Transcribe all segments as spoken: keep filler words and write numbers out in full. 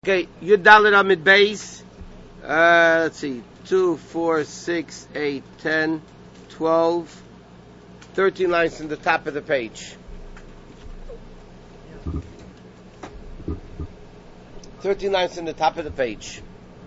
Okay, Yud Amid Beis. Uh, let's see, two, four, six, eight, ten, twelve, thirteen lines in the top of the page. Thirteen lines in the top of the page.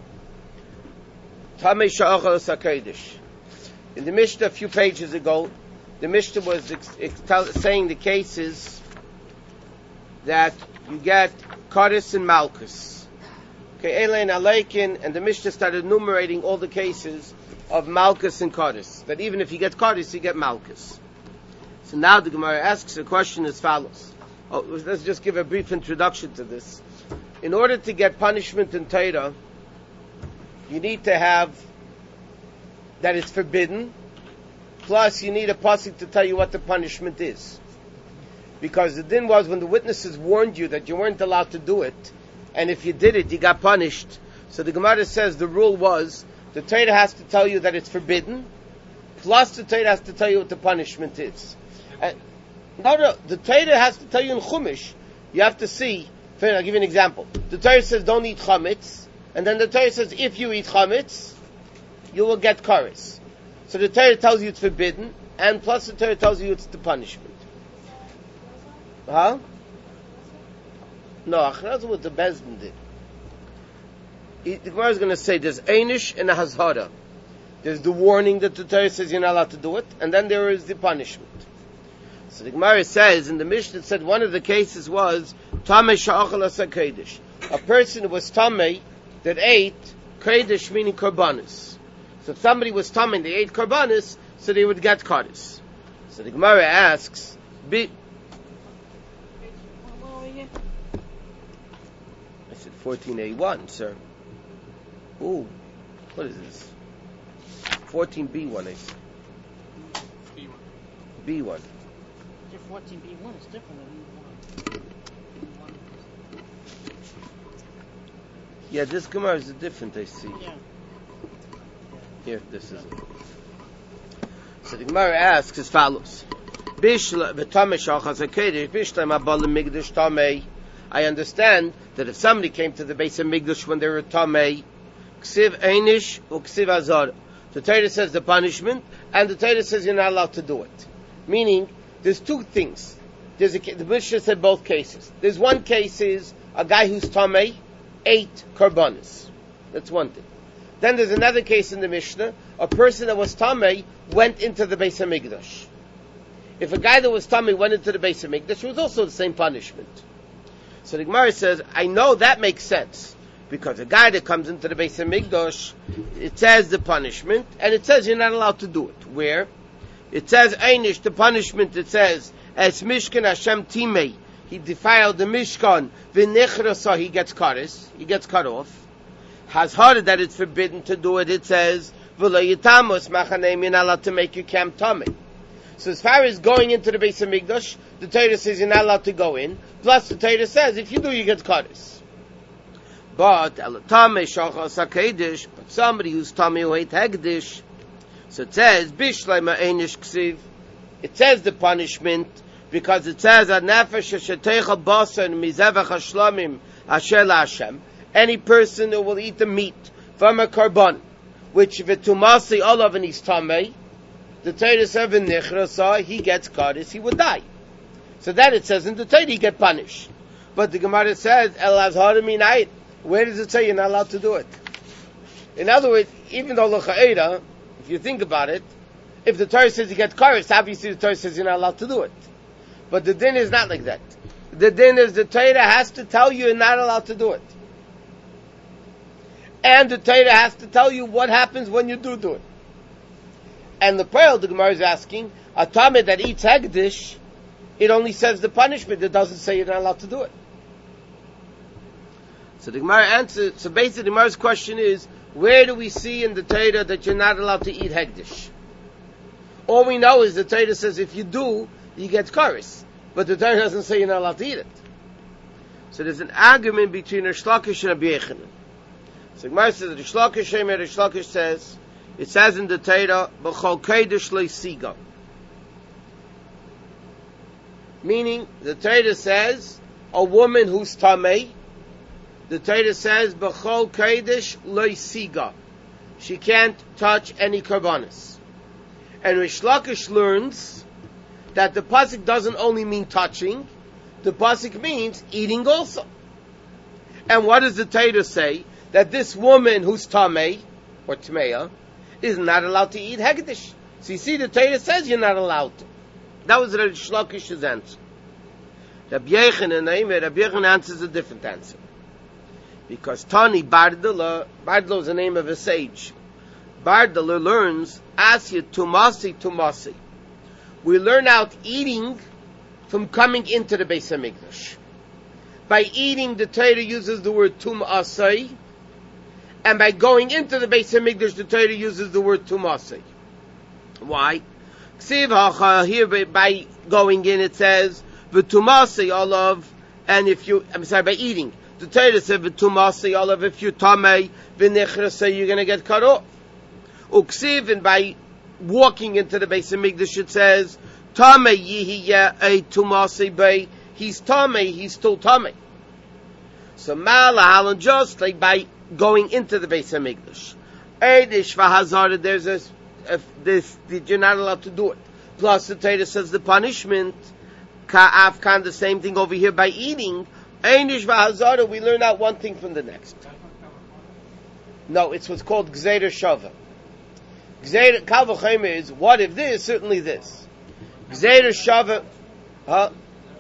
Tamei Sha'achal Sakedish. In the Mishnah a few pages ago, the Mishnah was ex- ex- tell, saying the cases that you get Kadis and Malchus. Okay, Elaine Aleikin, and the Mishnah started enumerating all the cases of Malchus and Kadis. That even if you get Kadis, you get Malchus. So now the Gemara asks a question as follows. Oh, let's just give a brief introduction to this. In order to get punishment in Torah, you need to have that it's forbidden, plus you need a pasuk to tell you what the punishment is. Because the din was when the witnesses warned you that you weren't allowed to do it, and if you did it, you got punished. So the Gemara says the rule was, the Torah has to tell you that it's forbidden, plus the Torah has to tell you what the punishment is. And, no, no, the Torah has to tell you in Chumash, you have to see, I'll give you an example. The Torah says don't eat chametz, and then the Torah says if you eat chametz, you will get kares. So the Torah tells you it's forbidden, and plus the Torah tells you it's the punishment. Huh? No, Achraz was the Bezdin did. The Gemara is going to say there's Einish and a Hazhara. There's the warning that the Torah says you're not allowed to do it, and then there is the punishment. So the Gemara says, in the Mishnah it said one of the cases was Tamei Sha'achal Asa Kodesh. A person who was Tamei that ate Kodesh, meaning Korbanis. So if somebody was Tamei and they ate Korbanis, so they would get Kadis. So the Gemara asks, Be- I said fourteen A one, sir. Ooh, what is this? fourteen B one, I said. B one. B one. fourteen B one is different than B one. Yeah, this Gemara is different, I see. Yeah. Here, this is it. So the Gemara asks as follows. Bishla v'tamei shachas hakedesh bishla mabal migdash tamei. I understand that if somebody came to the base of Migdash when they were tamei, ksiv einish or ksiv azar. The Torah says the punishment, and the Torah says you're not allowed to do it. Meaning, there's two things. There's a, the Mishnah said both cases. There's one case is a guy who's tamei ate korbanos. That's one thing. Then there's another case in the Mishnah. A person that was tamei went into the Beis HaMikdash. If a guy that was tamei went into the Beis HaMikdash, it was also the same punishment. So the Gemara says, I know that makes sense. Because a guy that comes into the Beis HaMikdash, it says the punishment, and it says you're not allowed to do it. Where? It says, Einish, the punishment, it says, as Mishkan Hashem Timei, he defiled the Mishkan, V'nechrasa, he gets kares, he gets cut off. Has heard that it's forbidden to do it, it says, V'lo yitamos machaneim, you're not allowed to make your camp tamei. So as far as going into the Beis HaMikdash, the Torah says you're not allowed to go in, plus the Torah says, if you do, you get kares. But, Tamei Shachas HaKedesh, but somebody who's tamei who ate Hegdish, so it says, Bishlei Ma'enish Ksiv, it says the punishment, because it says, Nefesh Sheteicha Basan Mizevach HaShlamim Asher LaHashem, any person who will eat the meat from a korban, which V'tumasi Olav and he's tamei, the Torah says, V'nichrasa, he gets kadis, he would die. So that it says in the Torah, he get punished. But the Gemara says, El Azhar Minayit, where does it say you're not allowed to do it? In other words, even though l'cha'era, if you think about it, if the Torah says you get kares, obviously the Torah says you're not allowed to do it. But the din is not like that. The din is the Torah has to tell you you're not allowed to do it. And the Torah has to tell you what happens when you do do it. And the pearl, the Gemara is asking, a tamei that eats hegdish, it only says the punishment, it doesn't say you're not allowed to do it. So the Gemara answers, so basically the Gemara's question is, where do we see in the Torah that you're not allowed to eat hegdish? All we know is the Torah says if you do, you get kares. But the Torah doesn't say you're not allowed to eat it. So there's an argument between Rish Lakish and Rabbi Yechanan. So the Gemara says, Rish Lakish, Rish Lakish says, it says in the Torah, B'chol Kodesh Leisiga. Meaning, the Torah says, a woman who's tamei, The Torah says, B'chol Kodesh lo siga. She can't touch any karbanis. And Rish Lakish learns that the pasuk doesn't only mean touching, the pasuk means eating also. And what does the Torah say? That this woman who's tamei, or tmeya, is not allowed to eat hegdish. So you see, the Torah says you're not allowed to. That was Rish Lakish's answer. Rabbi Yochanan, Rabbi Yochanan answers a different answer. Because Tani Bardala, Bardala is the name of a sage. Bardala learns, Asya Tumasi Tumasi. We learn out eating from coming into the Beis HaMikdash. By eating, the Torah uses the word Tumasai, and by going into the Beis HaMikdash, the Torah uses the word Tumasai. Why? Here by going in, it says, V'Tumasai olav, and if you, I'm sorry, by eating, the Torah said, V'Tumasai olav, if you tamei, v'nechrasai, you're going to get cut off. Uksiv, and by walking into the Beis HaMikdash, it says, Tamei yihiya a Tumasai bay, he's tamei, he's still tamei. So Malahalan, just like by going into the Beis HaMikdash. Eidish v'hazara, there's a, a, this, you're not allowed to do it. Plus the Torah says the punishment, ka'afkan, the same thing over here by eating. Eidish v'hazara, we learn out one thing from the next. No, it's what's called Gzeira Shava. Gzeira, Kal v'chomer is, what if this, certainly this. Gzeira Shava, huh?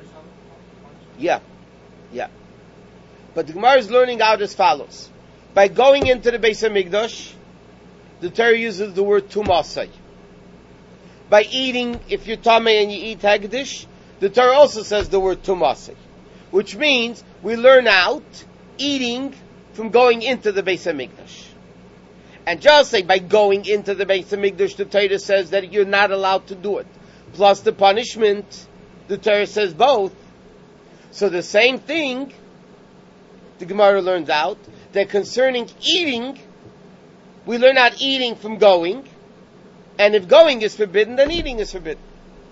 Yeah, yeah. But the Gemara is learning out as follows. By going into the Beis HaMikdash, the Torah uses the word tumasai. By eating, if you're tamei and you eat hagdish, the Torah also says the word tumasai. Which means, we learn out eating from going into the Beis HaMikdash. And just like by going into the Beis HaMikdash, the Torah says that you're not allowed to do it. Plus the punishment, the Torah says both. So the same thing, the Gemara learns out, that concerning eating, we learn out eating from going, and if going is forbidden, then eating is forbidden.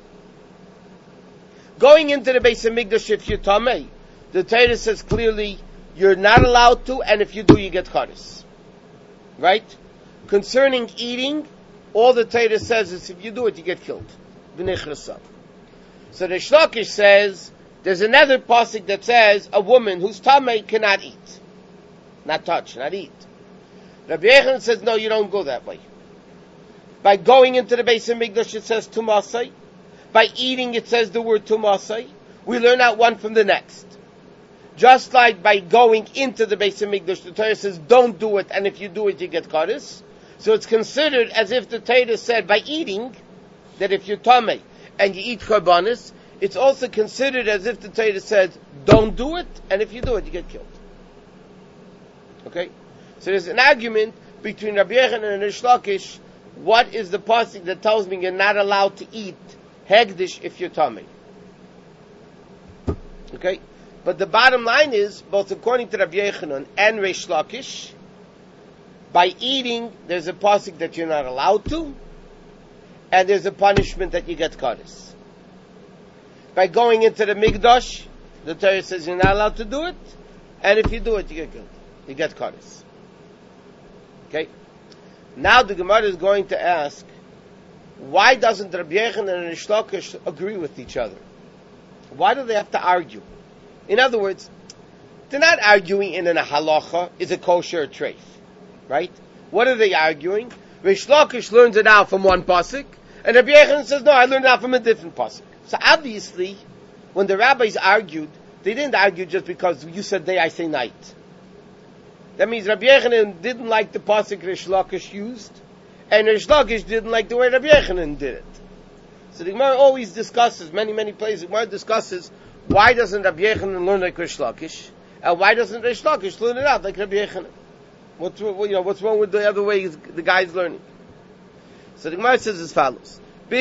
Going into the Beis HaMikdash, if you're tamei, the Torah says clearly, you're not allowed to, and if you do, you get charis. Right? Concerning eating, all the Torah says is if you do it, you get killed. V'nechrasa. So the Rish Lakish says, there's another pasuk that says a woman who's tamei cannot eat. Not touch, not eat. Rabbi Yochanan says, no, you don't go that way. By going into the Beis HaMikdash, it says tumasai. By eating, it says the word tumasai. We learn out one from the next. Just like by going into the Beis HaMikdash, the Torah says, don't do it, and if you do it, you get charis. So it's considered as if the Torah said by eating, that if you're tamei and you eat karbanis, it's also considered as if the Torah said, don't do it, and if you do it, you get killed. Okay? So there's an argument between Rabbi Yochanan and Rish Lakish, what is the pasuk that tells me you're not allowed to eat hegdish if you're tamei? Okay? But the bottom line is, both according to Rabbi Yochanan and Rish Lakish, by eating, there's a pasuk that you're not allowed to, and there's a punishment that you get charis. By going into the Mikdash, the Torah says you're not allowed to do it, and if you do it, you get killed. You get charis. Okay? Now the Gemara is going to ask, why doesn't Rabbi Yochanan and Rish Lakish agree with each other? Why do they have to argue? In other words, they're not arguing in an halacha, is a kosher treif. Right? What are they arguing? Rish Lakish learns it out from one pasuk, and Rabbi Yochanan says, no, I learned it out from a different pasuk. So obviously, when the rabbis argued, they didn't argue just because you said day, I say night. That means Rabbi Yochanan didn't like the pasuk Rish Lakish used, and Rish Lakish didn't like the way Rabbi Yochanan did it. So the Gemara always discusses, many, many places, the Gemara discusses, why doesn't Rabbi Yochanan learn like Rish Lakish, and why doesn't Rish Lakish learn it out like Rabbi Yochanan? What's, you know, what's wrong with the other way the guy's learning? So the Gemara says as follows. I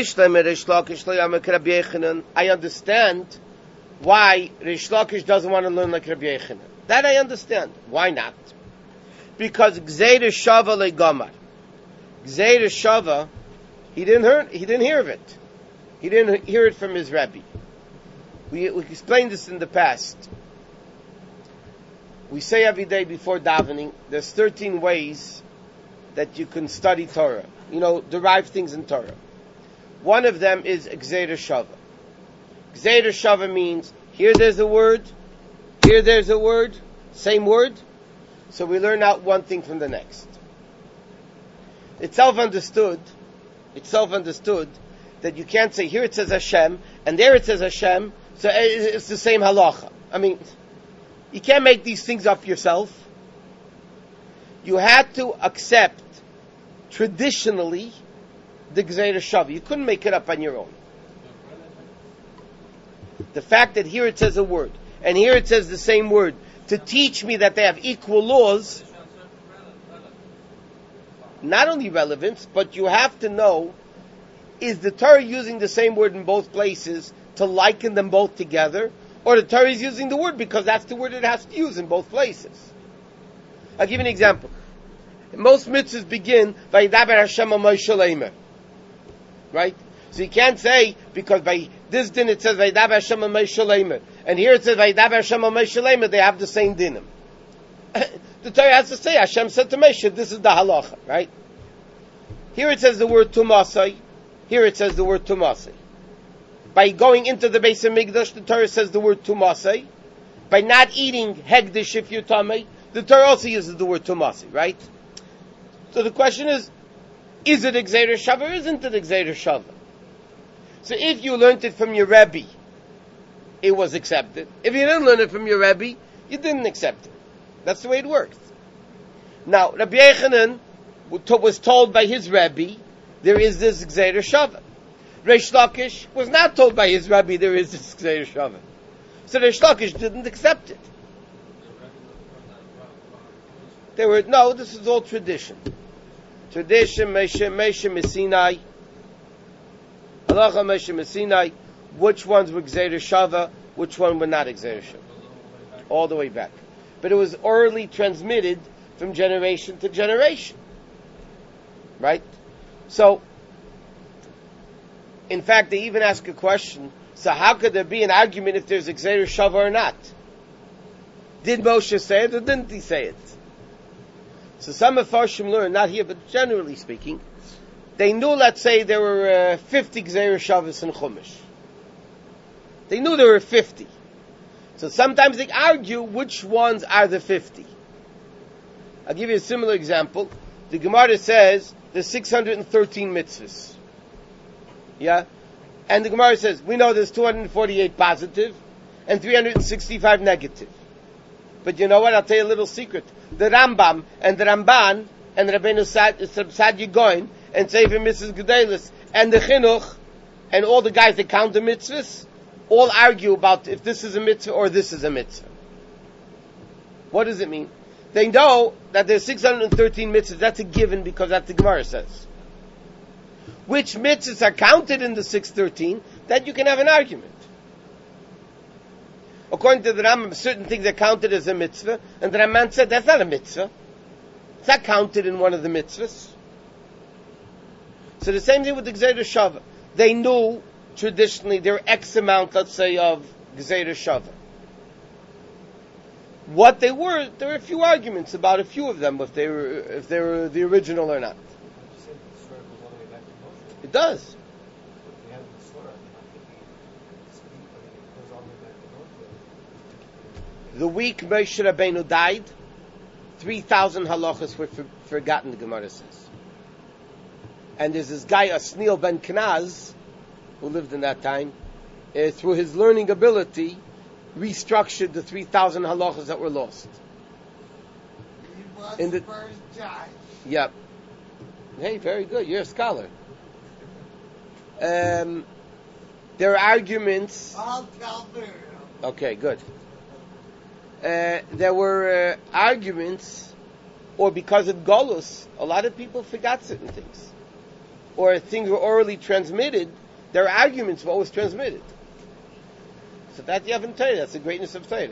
understand why Rish Lakish doesn't want to learn like Rabbi Yochanan. That I understand. Why not? Because Gzeira Shava legamar. Gzeira Shava, he didn't hear, he didn't hear of it. He didn't hear it from his Rebbe. We, we explained this in the past. We say every day before davening, there's thirteen ways that you can study Torah. You know, derive things in Torah. One of them is Gzeira Shava. Gzeira Shava means, here there's a word, here there's a word, same word. So we learn out one thing from the next. It's self-understood, it's self-understood that you can't say, here it says Hashem, and there it says Hashem, so it's the same halacha. I mean, you can't make these things up yourself. You had to accept, traditionally, the Gzeira Shava. You couldn't make it up on your own. The fact that here it says a word, and here it says the same word, to teach me that they have equal laws, not only relevance, but you have to know, is the Torah using the same word in both places to liken them both together, or the Torah is using the word because that's the word it has to use in both places? I'll give you an example. Most mitzvahs begin, Vayidaber Hashem al Moshe Leimer. Right? So you can't say, because by this din it says Vayidaber Hashem al Moshe Leimer, and here it says Vayidaber Hashem al Moshe Leimer, they have the same dinim. The Torah has to say, Hashem said to Moshe, this is the halacha, right? Here it says the word tumasai, here it says the word tumasai. By going into the Beis HaMikdash, the Torah says the word tumasai. By not eating hegdish if you're tamei, the Torah also uses the word tumasai, right? So the question is, is it Gzeira Shava or isn't it Gzeira Shava? So if you learned it from your Rebbe, it was accepted. If you didn't learn it from your Rebbe, you didn't accept it. That's the way it works. Now, Rabbi Yechanan was told by his Rebbe, there is this Gzeira Shava. Reish Lakish was not told by his Rebbe, there is this Gzeira Shava. So Reish Lakish didn't accept it. They were, no, this is all tradition. Tradition, Moshe, Moshe, Messinai. Halacha, Moshe, Messinai. Which ones were Gzeira Shava, which one were not Gzeira Shava. All the way back. But it was orally transmitted from generation to generation. Right? So, in fact, they even ask a question, so how could there be an argument if there's a Gzeira Shava or not? Did Moshe say it or didn't he say it? So some Mefarshim learn, not here, but generally speaking, they knew, let's say, there were uh, fifty Gzeira Shavas in Chumash. They knew there were fifty. So sometimes they argue which ones are the fifty. I'll give you a similar example. The Gemara says there's six hundred thirteen mitzvahs. Yeah? And the Gemara says, we know there's two hundred forty-eight positive and three hundred sixty-five negative. But you know what? I'll tell you a little secret. The Rambam and the Ramban and Rabbeinu Saadia Gaon and Sefer Missus Gedalis and the Chinuch and all the guys that count the mitzvahs all argue about if this is a mitzvah or this is a mitzvah. What does it mean? They know that there's six hundred thirteen mitzvahs. That's a given because that's the Gemara says. Which mitzvahs are counted in the six hundred thirteen, that you can have an argument. According to the Rambam, certain things are counted as a mitzvah, and the Ramban said that's not a mitzvah. It's not counted in one of the mitzvahs. So the same thing with the Gzeira Shava. They knew traditionally there were X amount, let's say, of Gzeira Shava. What they were, there were a few arguments about a few of them, if they were if they were the original or not. It does. The week Moshe Rabbeinu died, three thousand halachas were for, forgotten, the Gemara says. And there's this guy, Asniel ben Knaz, who lived in that time, uh, through his learning ability, restructured the three thousand halachas that were lost. He was in the first judge. Yep. Hey, very good. You're a scholar. Um, there are arguments. I'll tell you. Okay, good. Uh, there were uh, arguments, or because of Golus, a lot of people forgot certain things. Or things were orally transmitted, there are arguments what was transmitted. So that you haven't Torah, that's the greatness of Torah.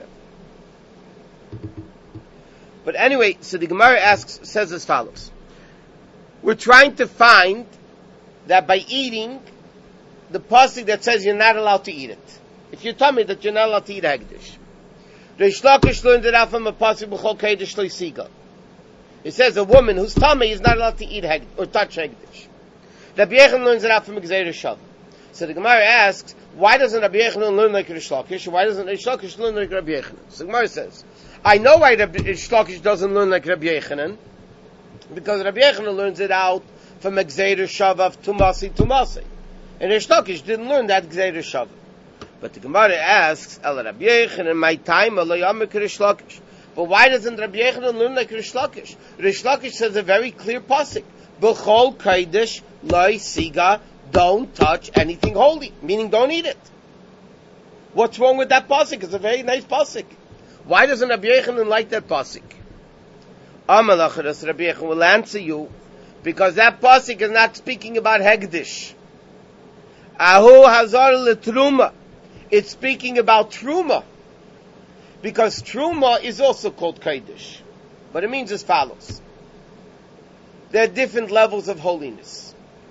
But anyway, so the Gemara asks, says as follows. We're trying to find that by eating, the pasuk that says you're not allowed to eat it. If you tell me that you're not allowed to eat hagdish. Reish Lakish learned it out from a pasuk b'chol keidish leisiga. It says a woman whose tummy is not allowed to eat heg- or touch hegdish. Rabbi Yochanan learns it out from Gzeira Shava. So the Gemara asks, why doesn't Rabbi Yochanan learn like Reish Lakish? Why doesn't Reish Lakish learn like Rabbi Yochanan? So the Gemara says, I know why Rabbi Reish Lakish doesn't learn like Rabbi Yochanan, because Rabbi Yochanan learns it out from Gzeira Shava of Tumasi Tumasi. And Reish Lakish didn't learn that Gzeira Shava. But the Gemara asks, El Rabbi Yochanan, my time, El Yamek Reish Lakish. But why doesn't Rabbi Yochanan learn like Reish Lakish? Reish Lakish says a very clear pasuk. B'chol kaidish loy siga, don't touch anything holy, meaning don't eat it. What's wrong with that pasuk? It's a very nice pasuk. Why doesn't Rabbi Yochanan like that pasuk? Amalachas Rabbi Yochanan will answer you, because that pasuk is not speaking about hegdish. Ahu hazar letruma. It's speaking about truma. Because truma is also called kaidish. But it means as follows. There are different levels of holiness.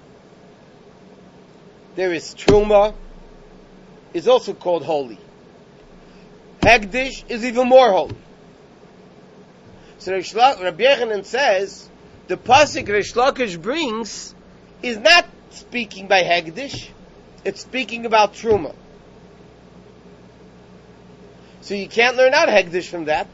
There is truma, is also called holy. Hegdish is even more holy. So Rabbi Yochanan says, the pasuk Reish Lakish brings is not speaking by hegdish, it's speaking about truma. So you can't learn out hegdish from that.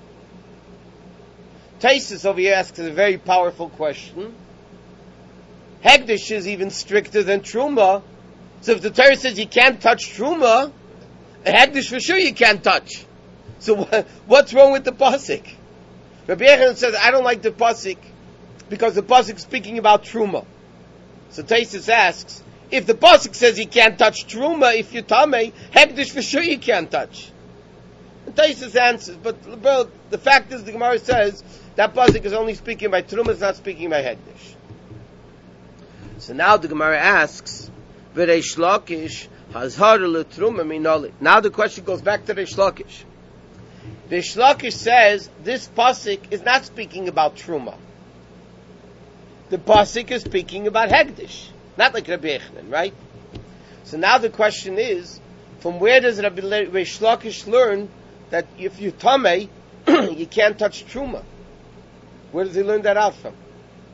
Taisus over here asks a very powerful question. Hegdish is even stricter than truma. So if the Torah says you can't touch truma, a hegdish for sure you can't touch. So what, what's wrong with the pasuk? Rabbi Yochanan says, I don't like the pasuk because the pasuk is speaking about truma. So Taisus asks, if the pasuk says you can't touch truma, if you're tamei, hegdish for sure you can't touch. And Taisus answers, but, but the fact is the Gemara says that pasuk is only speaking by truma, it's not speaking by hegdish. So now the Gemara asks, V'reish Lakish hazhar letruma minoli. Now the question goes back to Reish Lakish. Reish Lakish says this pasuk is not speaking about truma. The pasuk is speaking about hegdish, not like Rabbi Yochanan, right? So now the question is, from where does Rabbi Reish Lakish learn that if you tamei, you can't touch truma? Where does he learn that out from?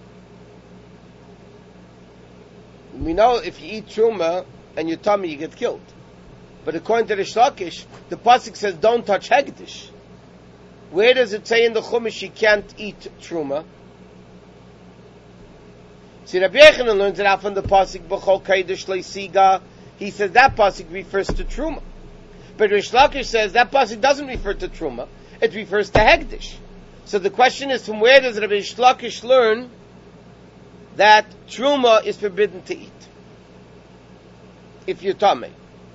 We know if you eat truma and you tummy, you get killed. But according to Reish Lakish, the pasuk says don't touch hegdish. Where does it say in the Chumash you can't eat truma? See, Rabbi Yochanan learns it out from the pasuk b'chol kaidish leisiga. He says that pasuk refers to truma. But Reish Lakish says that pasuk doesn't refer to truma; it refers to hegdish. So the question is, from where does Rabbi Reish Lakish learn that truma is forbidden to eat if you're tamei?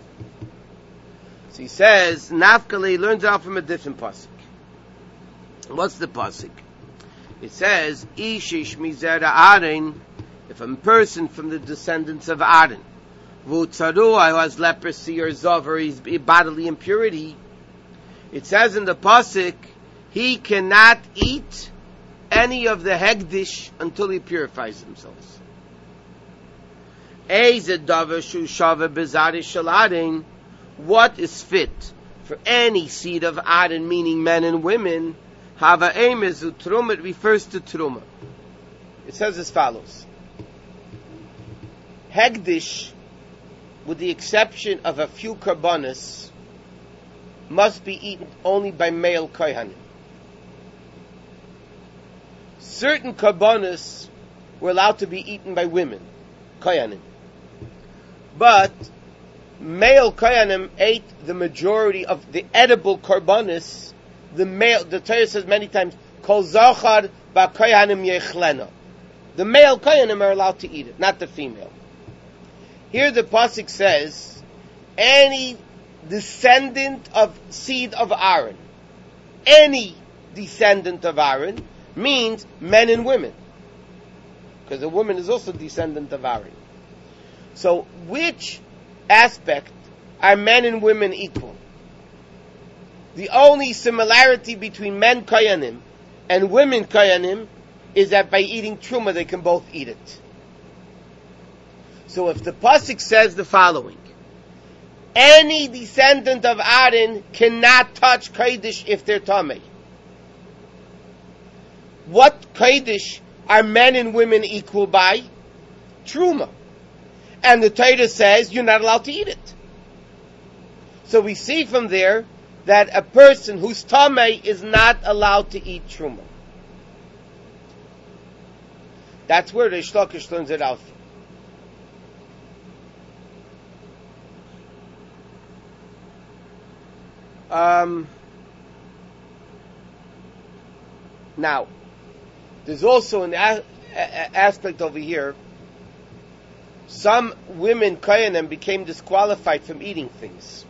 So he says, Nafkali learns out from a different pasuk. What's the pasuk? It says, Ishish mizera Aaron, if a person from the descendants of Aaron, V'utzaruah, who has leprosy or zav or his bodily impurity, it says in the pasuk, he cannot eat any of the hegdish until he purifies himself. What is fit for any seed of Aaron, meaning men and women? Hava emezu truma, it refers to truma. It says as follows. Hegdish, with the exception of a few karbanis, must be eaten only by male kohanim. Certain karbanis were allowed to be eaten by women, kohanim. But male kohanim ate the majority of the edible karbanis. The male, the Torah says many times, Kol zachar ba kohanim yechlena. The male kohanim are allowed to eat it, not the female. Here the pasuk says, any descendant of seed of Aaron, any descendant of Aaron means men and women, because a woman is also descendant of Aaron. So, which aspect are men and women equal? The only similarity between men koyanim and women koyanim is that by eating truma they can both eat it. So if the pasuk says the following, any descendant of Aaron cannot touch Kodesh if they're Tamei. What Kodesh are men and women equal by? Truma. And the Torah says you're not allowed to eat it. So we see from there that a person who's Tamei is not allowed to eat Truma. That's where the Reish Lakish learns it out from. Um, now, there's also an a- a- aspect over here. Some women, Kohanim, became disqualified from eating things.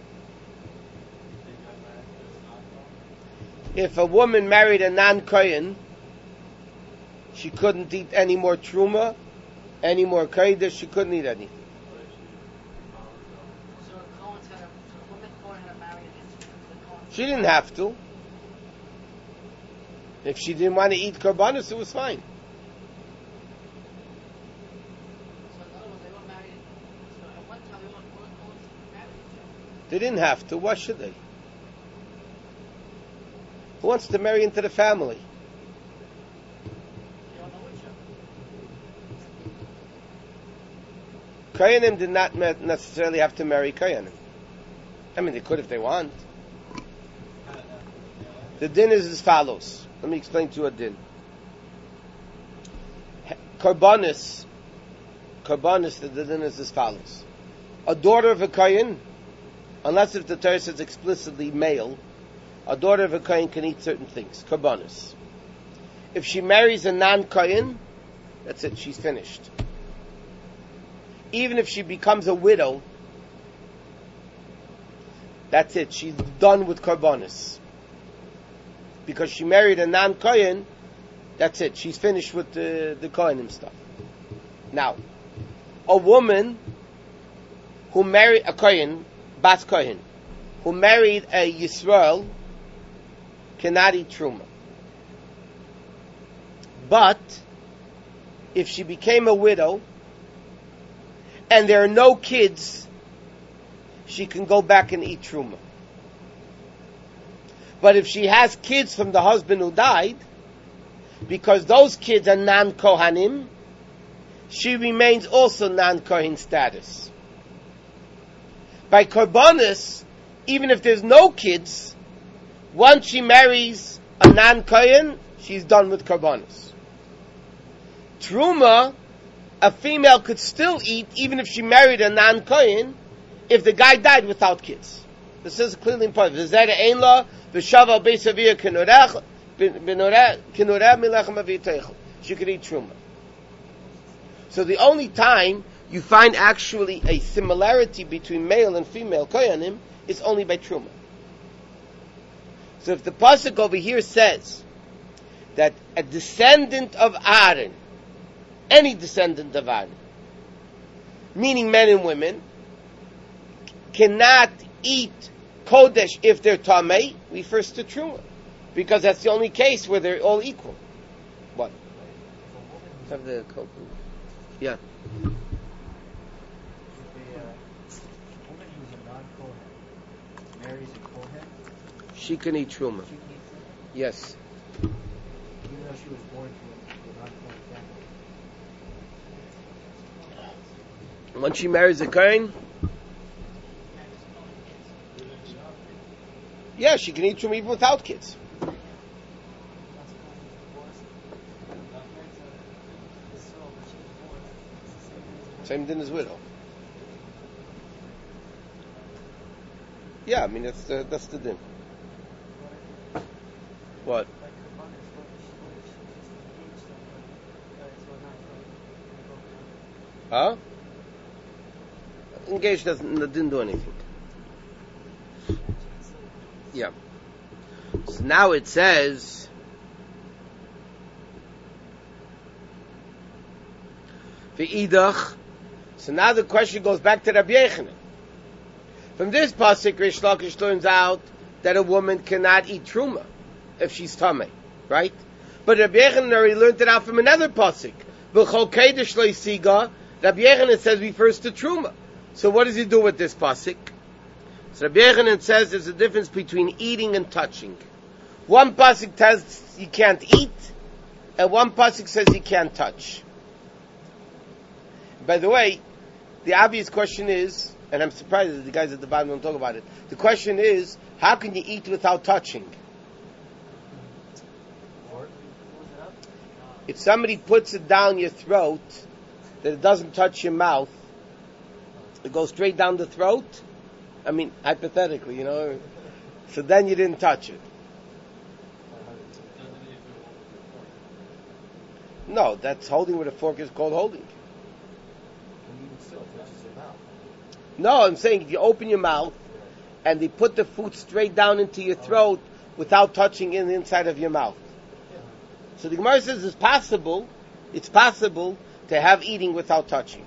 If a woman married a non-Kohen, she couldn't eat any more Truma, any more Kodesh, she couldn't eat anything. So a Cohen's had a, so a woman Cohen had married against the Cohen. She didn't have to. If she didn't want to eat Korbanos, it was fine. So in other words, they were married. So at one time, they were all Cohen's married each other. They didn't have to. Why should they? Who wants to marry into the family? They don't know each other. Kohanim did not me- necessarily have to marry Kohanim. I mean, they could if they want. The din is as follows. Let me explain to you a din. Korbanos, Korbanos, the din is as follows. A daughter of a Kohen, unless if the Torah says explicitly male, a daughter of a Kohen can eat certain things. Korbanos. If she marries a non-Kohen, that's it, she's finished. Even if she becomes a widow, that's it, she's done with Korbanos. Because she married a non-Kohen, that's it, she's finished with the, the Kohanim stuff. Now, a woman who married a Kohen, Bas Kohen, who married a Yisrael, cannot eat Truma. But, if she became a widow, and there are no kids, she can go back and eat Truma. But if she has kids from the husband who died, because those kids are non-Kohanim, she remains also non-Kohen status. By Korbanos, even if there's no kids, once she marries a non-Kohen, she's done with Korbanos. Truma, a female could still eat even if she married a non-Kohen, if the guy died without kids. This is clearly important. She could eat Truma. So the only time you find actually a similarity between male and female Kohanim is only by Truma. So if the pasuk over here says that a descendant of Aaron, any descendant of Aaron, meaning men and women, cannot eat Kodesh if they're Tamei, refers to Truma. Because that's the only case where they're all equal. What? Have the coat. Yeah. If a uh, woman who's a non-Kohen marries a Kohen, She can eat Truma. she can eat Truma, Yes. even though she was born to a, to a non-Kohen family. Once she marries a Kohen, yeah, she can eat Truma even without kids. Same thing as widow. Yeah, I mean that's the that's the din. What? Huh? Engaged doesn't didn't do anything. Yeah. So now it says V'idach. So now the question goes back to Rabbi Yechanan. From this pasuk, Reish Lakish learns out that a woman cannot eat truma if she's tamei, right? But Rabbi Yechanan already learned it out from another pasuk. V'chol kedesh lo yisiga. Rabbi Yechanan says refers to truma. So what does he do with this pasuk? So Rabbi Yochanan says there's a difference between eating and touching. One pasuk says you can't eat, and one pasuk says you can't touch. By the way, the obvious question is, and I'm surprised that the guys at the bottom don't talk about it, the question is, how can you eat without touching? If somebody puts it down your throat, that it doesn't touch your mouth, it goes straight down the throat, I mean, hypothetically, you know, so then you didn't touch it. No, that's holding with a fork is called holding. No, I'm saying if you open your mouth and they put the food straight down into your throat without touching in the inside of your mouth. So the Gemara says it's possible, it's possible to have eating without touching.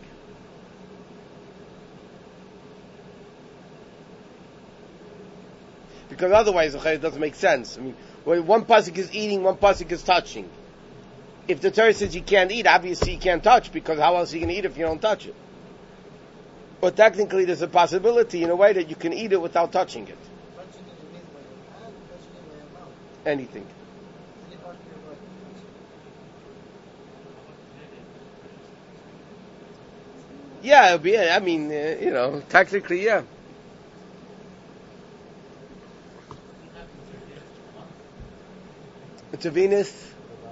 Because otherwise it doesn't make sense. I mean, when one pasuk is eating, one pasuk is touching. If the Torah says you can't eat, obviously you can't touch, because how else are you going to eat if you don't touch it? But technically there's a possibility in a way that you can eat it without touching it. Anything. Yeah, it'll be, I mean, uh, you know, technically, yeah. It's a Venus.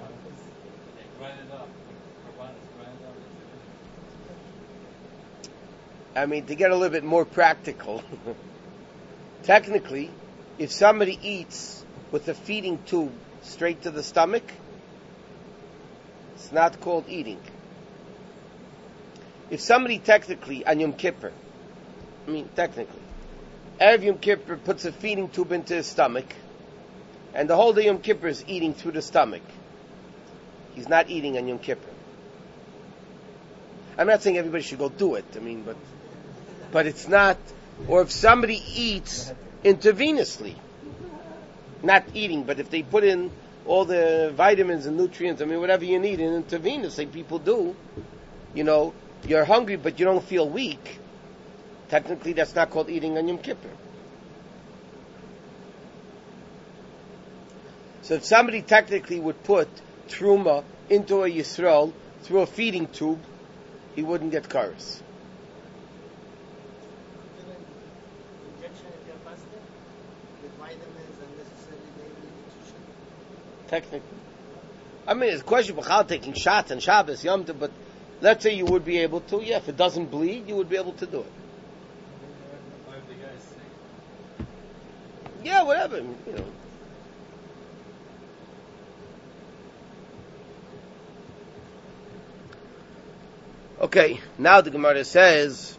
I mean, to get a little bit more practical, technically, if somebody eats with a feeding tube straight to the stomach, it's not called eating. If somebody technically, on Yom Kippur, I mean, technically, Erev Yom Kippur puts a feeding tube into his stomach, and the whole day Yom Kippur is eating through the stomach, he's not eating on Yom Kippur. I'm not saying everybody should go do it, I mean, but but it's not, or if somebody eats intravenously, not eating, but if they put in all the vitamins and nutrients, I mean, whatever you need in intravenous, like people do, you know, you're hungry but you don't feel weak, technically that's not called eating on Yom Kippur. So if somebody technically would put truma into a Yisrael through a feeding tube, he wouldn't get kares. Injection if you're fasting with vitamins and necessary daily nutrition. Technically. I mean, it's a question of how taking shots and Shabbos, Yom Tov, but let's say you would be able to, yeah, if it doesn't bleed, you would be able to do it. Yeah, whatever, you know. Okay, now the Gemara says,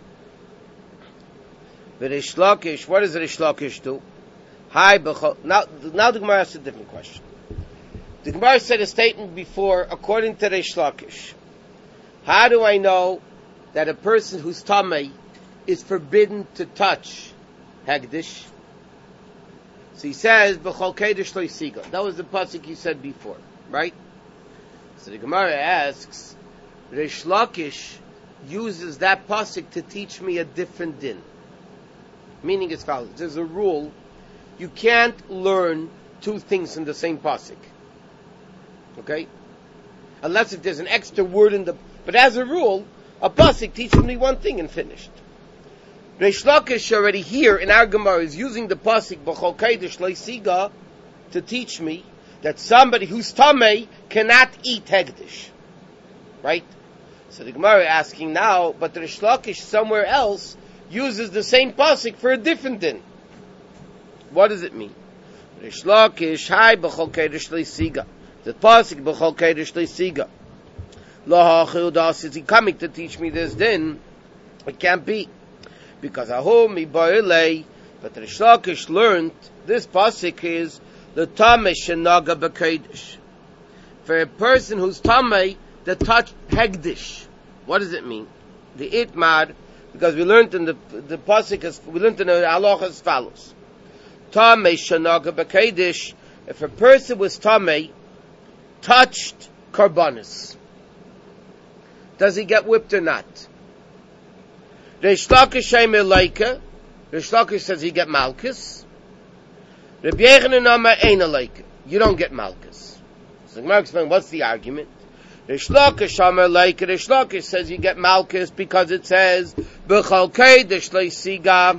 the Rish Lakish, what does the Rish Lakish do? Hi, b'chol. Now, now the Gemara asks a different question. The Gemara said a statement before, according to Rish Lakish. How do I know that a person who's tamei is forbidden to touch Hegdish? So he says, b'chol kedish lo yisiga. That was the pasuk you said before, right? So the Gemara asks, Rish Lakish uses that pasuk to teach me a different din. Meaning as follows. There's a rule. You can't learn two things in the same pasuk. Okay? Unless if there's an extra word in the... But as a rule, a pasuk teaches me one thing and finished. Rish Lakish already here in our Gemara is using the pasuk b'chol kedish lo yisiga to teach me that somebody who's tamei cannot eat hegdish. Right? So the Gemara asking now, but the Rish Lakish somewhere else uses the same pasuk for a different din. What does it mean? Rish Lakish, hi b'chol kedish lo yisiga. The pasuk b'chol kedish lo yisiga. Lo ha'chiudas, is he coming to teach me this din? It can't be. Because ahu mi ba'ilei, but the Rish Lakish learned, this pasuk is, the tamei shenaga b'kedish. For a person who's tamei, that touch hegdish. What does it mean? The itmar, because we learned in the the pasuk, as we learned in the halacha as follows: Tamei shanaga b'kedish. If a person was tamei, touched karbanis, does he get whipped or not? Rish Lakish sheimer leika. Rish Lakish says you get Malkus. Rabbi Yechanan Amar Eina Leika. You don't get Malkus. So the Gemara explains what's the argument. Rish Lakish Amar Leika. Rish Lakish says you get Malkus because it says B'chol Keidesh Leisiga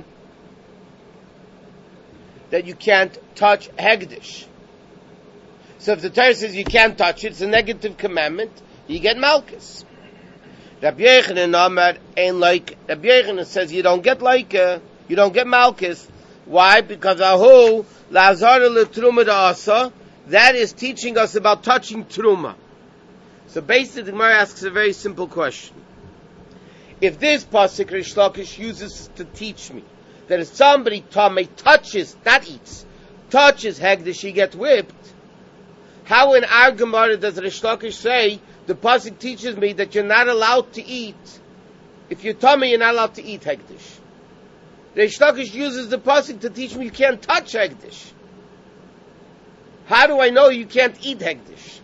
that you can't touch Hegdish. So if the Torah says you can't touch it, it's a negative commandment, you get Malkus. Rabbi Yechanan Amar Ein Leika. Rabbi Yechanan says you don't get Leika. You don't get Malkus. Why? Because Ahu, Lazar le Truma Asa, that is teaching us about touching Truma. So basically, the Gemara asks a very simple question. If this Pasuk Rish Lakish uses to teach me that if somebody Tamei touches, not eats, touches Hegdish, he gets whipped, how in our Gemara does Rish Lakish say, the Pasuk teaches me that you're not allowed to eat, if you're Tamei, you're not allowed to eat Hegdish? Rish Lakish uses the pasuk to teach me you can't touch Hegdish. How do I know you can't eat Hegdish?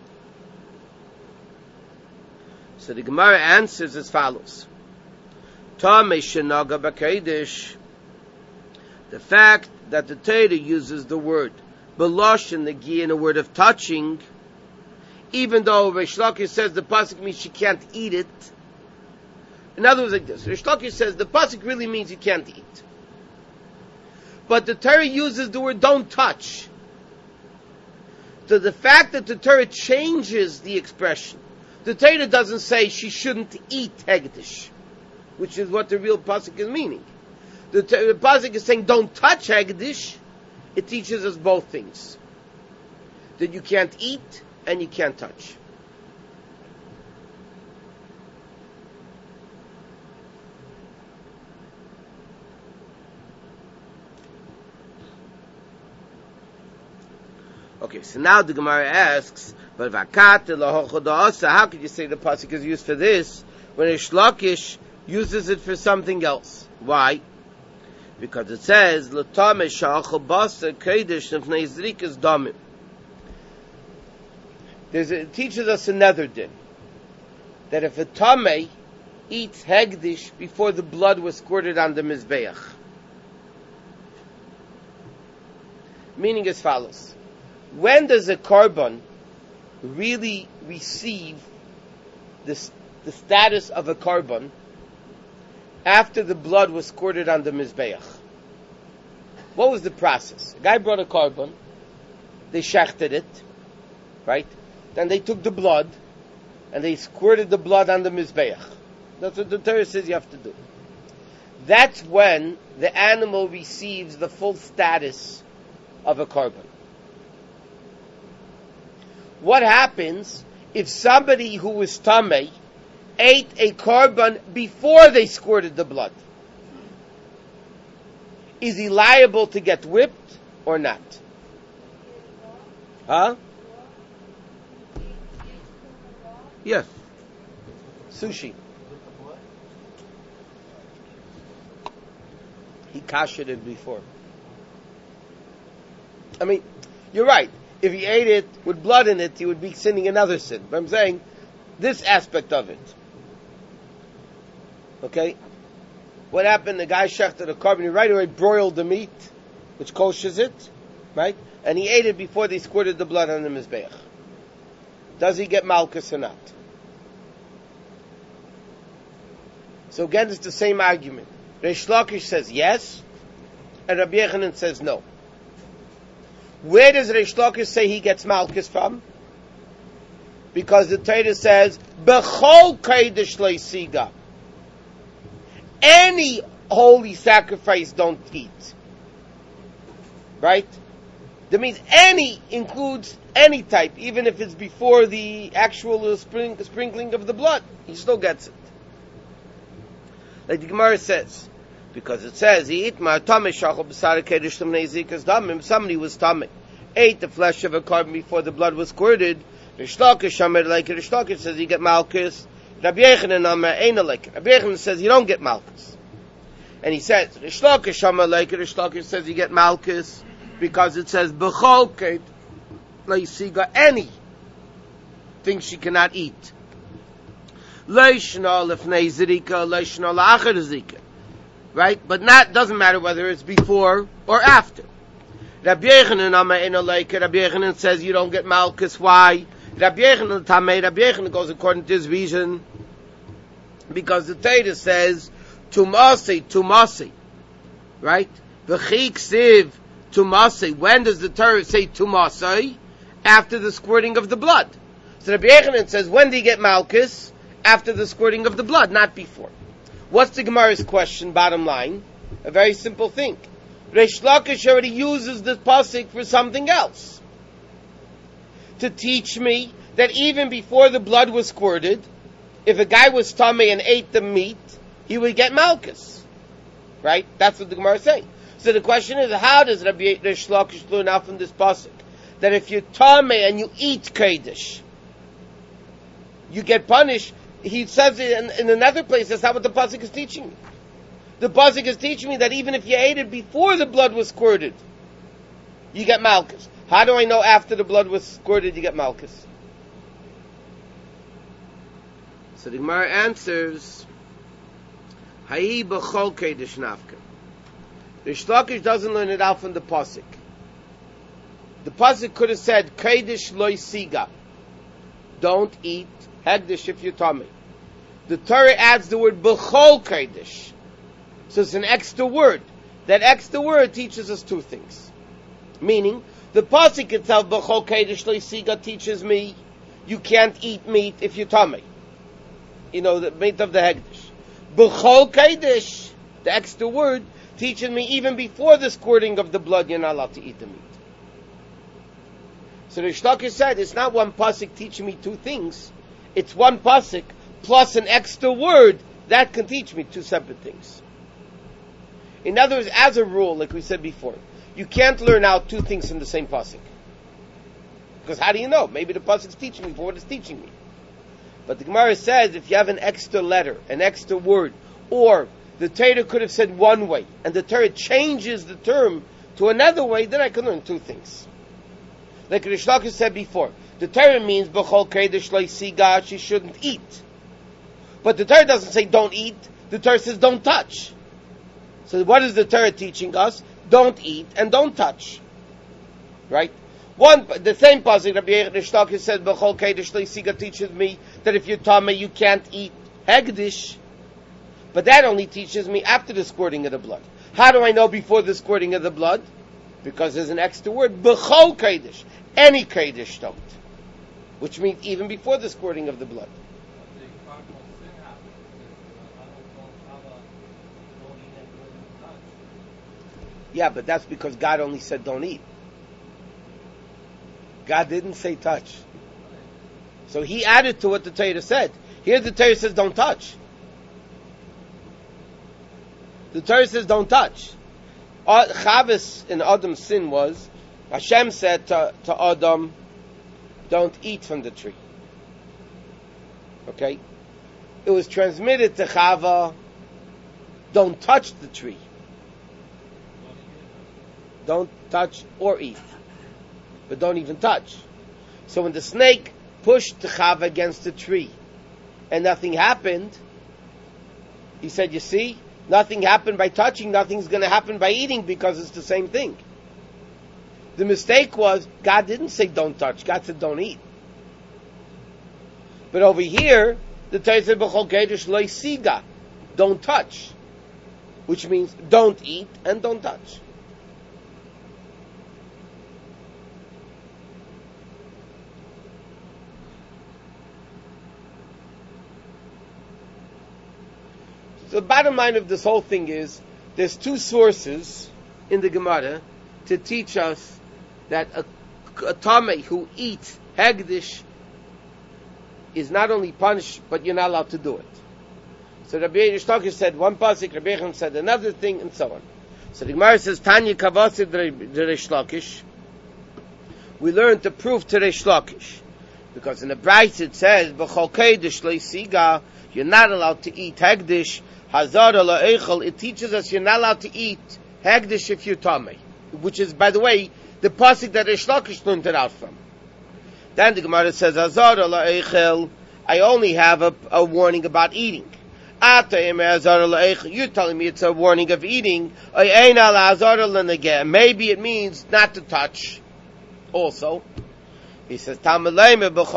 So the Gemara answers as follows. Tamei shenaga b'keidish. The fact that the Torah uses the word belosh in the gi in a word of touching, even though Rish Lakish says the pasuk means she can't eat it. In other words, like this, Rish Lakish says the pasuk really means you can't eat. But the Torah uses the word don't touch. So the fact that the Torah changes the expression, the Torah doesn't say she shouldn't eat Hegdish, which is what the real pasuk is meaning. The, the pasuk is saying don't touch Hegdish. It teaches us both things. That you can't eat and you can't touch. Okay, so now the Gemara asks, but how could you say the pasuk is used for this when Rish Lakish uses it for something else? Why? Because it says l'tamei sha'achol basa keidish nefnei zrikas damim. There's a, it teaches us another din that if a tamei eats hegdish before the blood was squirted on the mizbeach, meaning as follows. When does a korban really receive the, the status of a korban after the blood was squirted on the mizbeach? What was the process? A guy brought a korban, they shechted it, right? Then they took the blood and they squirted the blood on the mizbeach. That's what the Torah says you have to do. That's when the animal receives the full status of a korban. What happens if somebody who was tamei ate a korban before they squirted the blood? Is he liable to get whipped or not? Huh? Yes. Sushi. He kashered it before. I mean, you're right. If he ate it with blood in it, he would be sinning another sin. But I'm saying this aspect of it. Okay? What happened? The guy shechted a korban. He right away broiled the meat, which koshers it, right? And he ate it before they squirted the blood on the mizbeach. Does he get malchus or not? So again, it's the same argument. Rish Lakish says yes, and Rabbi Yechanan says no. Where does Rish Lakish say he gets malchus from? Because the Torah says, B'chol keidish leisiga. Any holy sacrifice don't eat. Right? That means any includes any type, even if it's before the actual uh, spring, sprinkling of the blood. He still gets it. Like the Gemara says, because it says, he eat my tamei shachol b'sar keidish lemnei zikas damim. Somebody was tamei, ate the flesh of a korban before the blood was squirted. Rish Lakish Amar like Rish Lakish says you get malchus. Rabbi Yechanan Amar eina like Rabbi Yechanan says you don't get malchus. And he says Rish Lakish Amar like Rish Lakish says you get malchus because it says b'chol keidish leisiga, any thing she cannot eat. Leishna lefnei zrika, leishna la'achar zrika. right? But not doesn't matter whether it's before or after. Rabbi Yechanan Amar Eino Leike. Rabbi Yechanan says you don't get Malkus. Why? Rabbi Yechanan Tamei. Rabbi Yechanan goes according to his reason, because the Torah says Tumasi, Tumasi, right? V'chi ksiv Tumasi. When does the Torah say Tumasi? After the squirting of the blood. So Rabbi Yechanan says, when do you get Malkus? After the squirting of the blood, not before. What's the Gemara's question, bottom line? A very simple thing. Reish Lakish already uses this pasuk for something else. To teach me that even before the blood was squirted, if a guy was tamei and ate the meat, he would get Malkus. Right? That's what the Gemara is saying. So the question is, how does Rabbi Reish Lakish learn out from this pasuk? That if you're tamei and you eat Kodesh, you get punished. He says it in, in another place, that's not what the pasuk is teaching me. The pasuk is teaching me that even if you ate it before the blood was squirted, you get Malkus. How do I know after the blood was squirted you get Malkus? So the Gemara answers, Ha'i b'chol Kodesh nafka. Reish Lakish doesn't learn it out from the pasuk. The pasuk could have said, Kodesh loy siga. Don't eat Hegdish if you're tamei. The Torah adds the word b'chol Kodesh. So it's an extra word. That extra word teaches us two things. Meaning, the pasuk itself, b'chol Kodesh leisiga, teaches me you can't eat meat if you're tamei. You know, the meat of the Hegdish. B'chol Kodesh, the extra word, teaches me even before the squirting of the blood, you're not allowed to eat the meat. So the Reish Lakish said, it's not one pasuk teaching me two things. It's one pasuk plus an extra word that can teach me two separate things. In other words, as a rule, like we said before, you can't learn out two things from the same pasuk. Because how do you know? Maybe the pasuk is teaching me for what it's teaching me. But the Gemara says if you have an extra letter, an extra word, or the Torah could have said one way, and the Torah changes the term to another way, then I can learn two things. Like Reish Lakish said before, the Torah means b'chol Kodesh leisiga, she shouldn't eat. But the Torah doesn't say don't eat. The Torah says don't touch. So what is the Torah teaching us? Don't eat and don't touch. Right? One, the same pasuk Rabbi Reish Lakish said b'chol Kodesh leisiga teaches me that if you're tamei you can't eat Hegdish. But that only teaches me after the squirting of the blood. How do I know before the squirting of the blood? Because there's an extra word, b'chol Kodesh. Any Kodesh don't. Which means even before the squirting of the blood. Yeah, but that's because God only said don't eat. God didn't say touch. So he added to what the Torah said. Here the Torah says don't touch. The Torah says don't touch. Chavis in Adam's sin was, Hashem said to, to Adam, don't eat from the tree. Okay? It was transmitted to Chava, don't touch the tree. Don't touch or eat. But don't even touch. So when the snake pushed the Chava against the tree and nothing happened, he said, you see, nothing happened by touching, nothing's going to happen by eating because it's the same thing. The mistake was, God didn't say don't touch, God said don't eat. But over here, the Torah said, b'chol Kodesh leisiga, don't touch. Which means don't eat and don't touch. So the bottom line of this whole thing is, there's two sources in the Gemara to teach us that a, a tamei who eats Hegdish is not only punished, but you're not allowed to do it. So Rabbi Reish Lakish said one pasuk, Rabbi Yechanan said another thing, and so on. So the Gemara says, Tanya Kavasid Reish Lakish. We learn to prove to Reish Lakish. Because in the Brayta it says, B'chol Kodesh leisiga, you're not allowed to eat Hegdish. Hazar la'echel, it teaches us you're not allowed to eat Hegdish if you're tamei. Which is, by the way, the pasuk that Reish Lakish learned it out from. Then the Gemara says, Hazar la'echel, I only have a, a warning about eating. You're telling me it's a warning of eating. Maybe it means not to touch. Also, he says, don't touch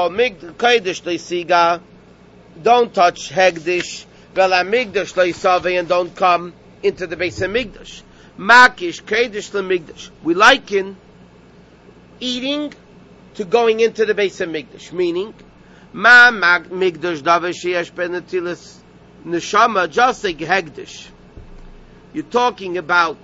hegdish, and don't come into the Beis Hamikdash. Makish kedish lemigdash. We liken eating to going into the Beis Hamikdash, meaning ma migdash davar sheyesh ben netilas neshama, just like hegdish. You're talking about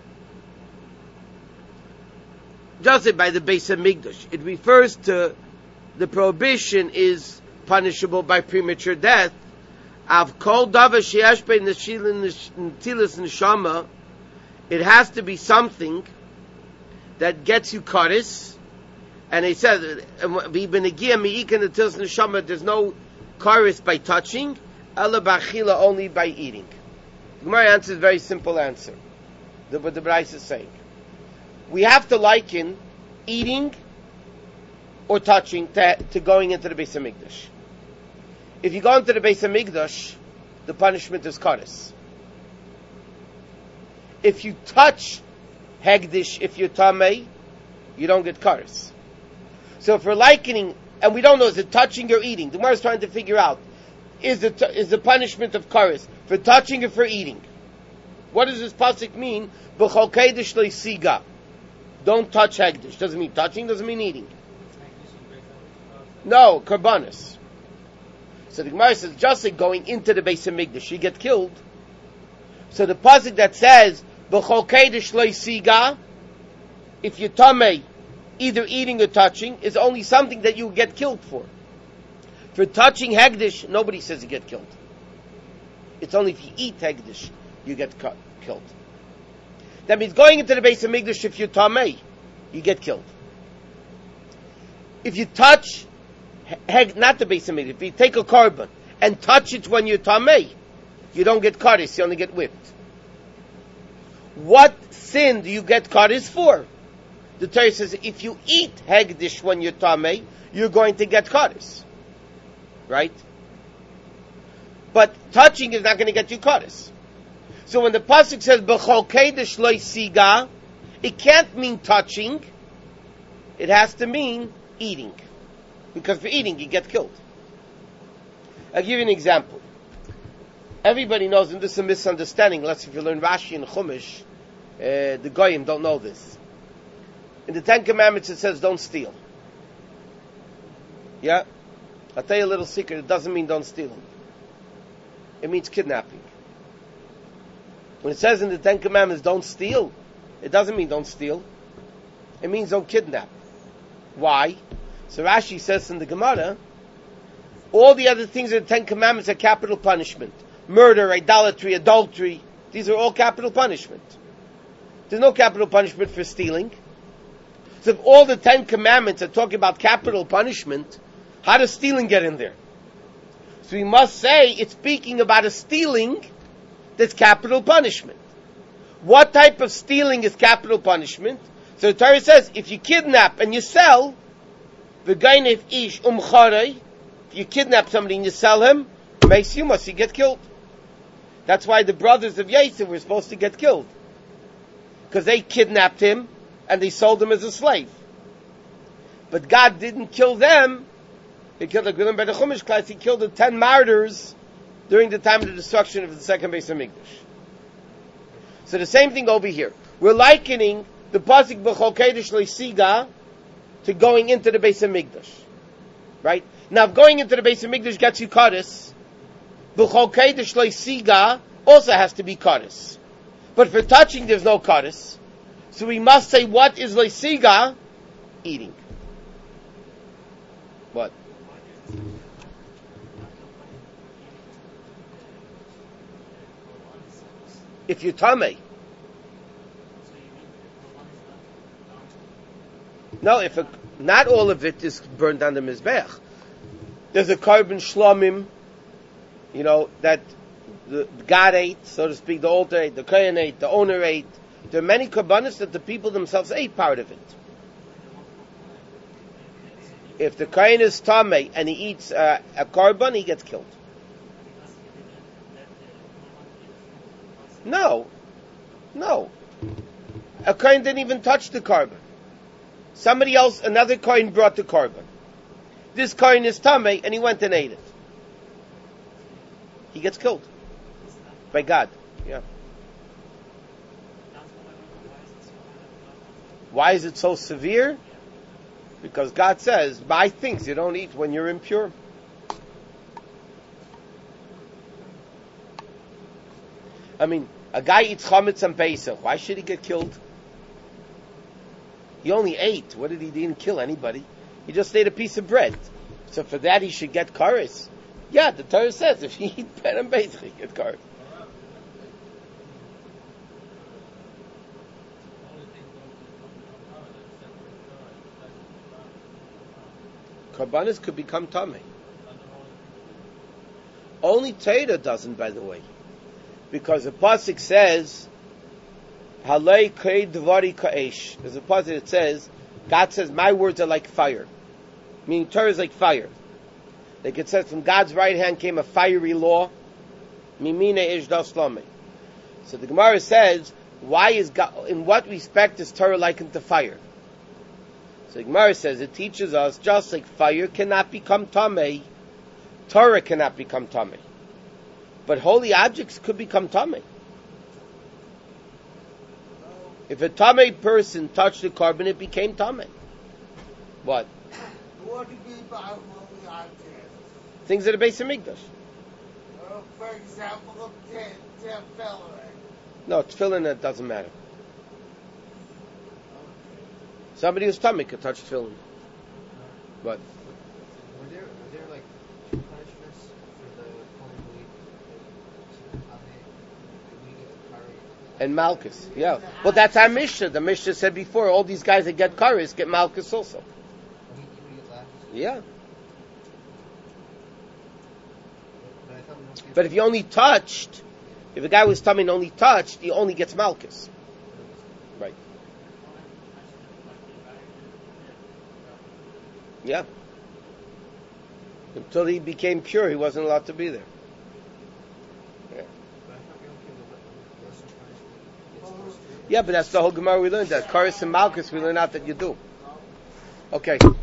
just like by the Beis Hamikdash. It refers to the prohibition is punishable by premature death. Av kol davar sheyesh ben netilas neshama. It has to be something that gets you kares, and he says, there's no kares by touching, ela b'achila, only by eating. The Gemara answers a very simple answer. The, what the Bryce is saying. We have to liken eating or touching to, to going into the Beis Hamikdash. If you go into the Beis Hamikdash, the punishment is kares. If you touch hegdish, if you're tamei, you don't get kares. So if we're likening, and we don't know, is it touching or eating? The Gemara is trying to figure out, is the, is the punishment of kares for touching or for eating? What does this pasuk mean? B'chol kedish leisiga. Don't touch hegdish. Doesn't mean touching, doesn't mean eating. No, karbanis. So the Gemara says, just like going into the Beis Hamikdash, you get killed. So the pasuk that says, B'chol kedish leisiga, if you're tamei, either eating or touching, is only something that you get killed for. For touching hegdish, nobody says you get killed. It's only if you eat hegdish, you get cu- killed. That means going into the Beis Hamikdash, if you're tamei, you get killed. If you touch, heg, not the Beis Hamikdash, if you take a korban and touch it when you're tamei, you don't get kares, you only get whipped. What sin do you get kares for? The Torah says if you eat hegdish when you're tamei, you're going to get kares. Right? But touching is not going to get you kares. So when the pasuk says b'chol kedish leisiga, it can't mean touching. It has to mean eating. Because for eating you get killed. I'll give you an example. Everybody knows, and this is a misunderstanding, unless if you learn Rashi and Chumash, uh, the Goyim don't know this. In the Ten Commandments it says don't steal. Yeah? I'll tell you a little secret, it doesn't mean don't steal. It means kidnapping. When it says in the Ten Commandments don't steal, it doesn't mean don't steal. It means don't kidnap. Why? So Rashi says in the Gemara, all the other things in the Ten Commandments are capital punishment. Murder, idolatry, adultery, these are all capital punishment. There's no capital punishment for stealing. So if all the Ten Commandments are talking about capital punishment, how does stealing get in there? So we must say it's speaking about a stealing that's capital punishment. What type of stealing is capital punishment? So the Torah says, if you kidnap and you sell, v'gainef ish umcharei, if you kidnap somebody and you sell him, makes you must you get killed. That's why the brothers of Yosef were supposed to get killed. Because they kidnapped him and they sold him as a slave. But God didn't kill them. He killed the Gvilim by the Chumash class. He killed the ten martyrs during the time of the destruction of the second Beis Hamikdash. So the same thing over here. We're likening the pasuk b'chol kedish leisiga to going into the Beis Hamikdash. Right? Now, if going into the Beis Hamikdash gets you kares, b'chol kedish leisiga also has to be kares. But for touching, there's no kares. So we must say, what is leisiga? Eating. What? If you're tamei. No, if a, not all of it is burned on the mizbeach. There's a korban shlomim, you know, that the God ate, so to speak, the altar ate, the kohen ate, the owner ate. There are many korbanos that the people themselves ate part of it. If the kohen is tamei and he eats uh, a korban, he gets killed. No. No. A kohen didn't even touch the carbon. Somebody else, another kohen brought the carbon. This kohen is tamei, and he went and ate it. He gets killed. By God. Yeah. Why is it so severe? Because God says, buy things you don't eat when you're impure. I mean, a guy eats chametz and Pesach. Why should he get killed? He only ate. What did he? He didn't kill anybody. He just ate a piece of bread. So for that he should get kares. Yeah, the Torah says if you eat bread and Pesach, you get kares. Karbanis could become tamei. Only Torah doesn't, by the way, because the pasuk says, "Halei kei dvari ka'esh." There's a pasuk that says, God says, "My words are like fire," meaning Torah is like fire. Like it says, from God's right hand came a fiery law. Mimine ish daslame. So the Gemara says, why is God? In what respect is Torah likened to fire? So the Gemara says it teaches us just like fire cannot become tamei, Torah cannot become tamei, but holy objects could become tamei. If a tamei person touched the carbon, it became tamei. What? What do you mean by holy objects? Things that are based on Mikdash. Uh, for example, the ten, ten fella. No, tefillin, it doesn't matter. Somebody who's tamei could touch tefillin. What? Were there, were there like two punishments for the Kohen who ate the we get the curry? And Malchus, yeah. Well, that's our Mishnah. The Mishnah said before, all these guys that get kares get Malchus also. He, he would get last. Yeah. But I thought we don't get But if you only touched, if a guy was tamei and only touched, he only gets Malchus. Right. Yeah. Until he became pure, he wasn't allowed to be there. Yeah. But I thought we don't give the lesser punishment gets worse too. Yeah, but that's the whole Gemara we learned. That Kares and Malchus we learn out that you do. Okay.